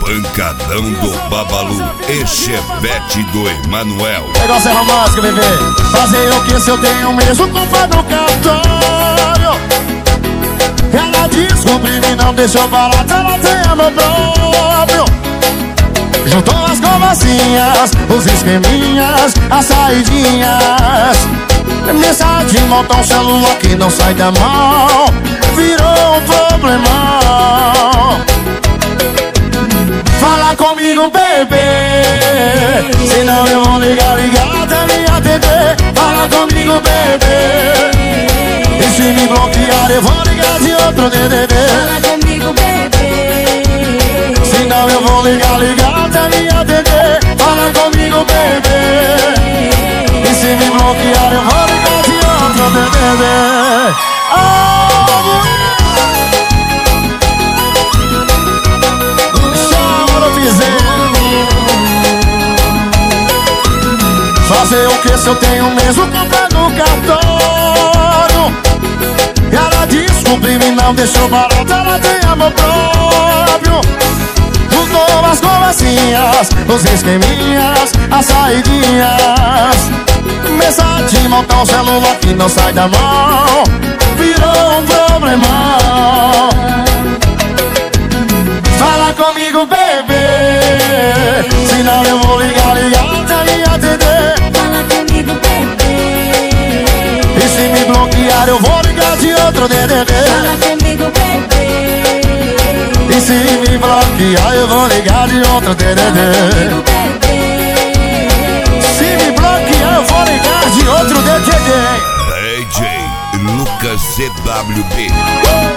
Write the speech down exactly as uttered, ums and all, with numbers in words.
Pancadão do Babalu e Chevette do Emanuel. Negócio é romântico, bebê. Fazer o que se eu tenho mesmo culpa no cartório? Ela descobriu e não deixou barato, ela tem amor próprio. Juntou as conversinhas, os esqueminhas, as saidinhas. Mensagem, monta um celular que não sai da mão. Virou um problemão. Fala comigo, bebê, senão eu vou ligar, ligar até me atender. Fala comigo, bebê, e se me bloquear eu vou ligar de outro D D D. Fala comigo, bebê, senão eu vou ligar, ligar até me atender. Fala comigo, bebê, e se me bloquear eu vou ligar de outro D D D. Oh, fazer o que se eu tenho mesmo culpa no cartório? Ela descobriu e não deixou barato, ela tem amor próprio. Juntou as conversinhas, os esqueminhas, as saidinhas. Mensagem, montar um celular que não sai da mão. Virou um problemão. Fala comigo, bebê, senão eu vou ligar, ligar até me atender. fala comigo, bebê, E se me bloquear eu vou ligar de outro D D D. fala comigo, bebê, E se me bloquear eu vou ligar de outro D D fala D. comigo, bebê, Se me bloquear eu vou ligar de outro D D D. D J Lucas C W B.